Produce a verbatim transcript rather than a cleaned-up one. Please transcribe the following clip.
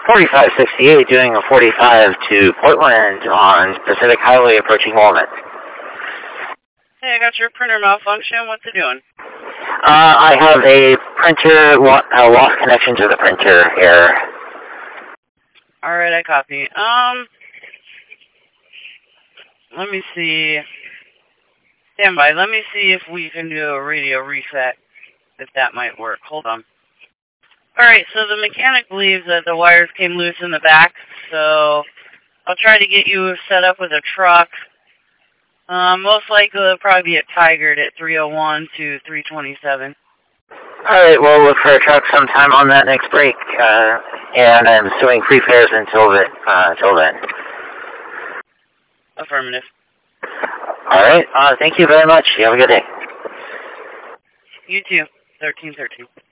forty-five sixty-eight doing a forty-five to Portland on Pacific Highway approaching Walnut. Hey, I got your printer malfunction. What's it doing? Uh, I have a printer, a lost connection to the printer error. Alright, I copy. Um, let me see. Stand by. Let me see if we can do a radio reset, if that might work. Hold on. Alright, so the mechanic believes that the wires came loose in the back, so I'll try to get you set up with a truck. Um, most likely it'll probably be at Tigard at three oh one to three twenty-seven. Alright, we'll look for a truck sometime on that next break, uh, and I'm suing free fares until, the, uh, until then. Affirmative. Alright, uh, thank you very much. You have a good day. You too. thirteen thirteen.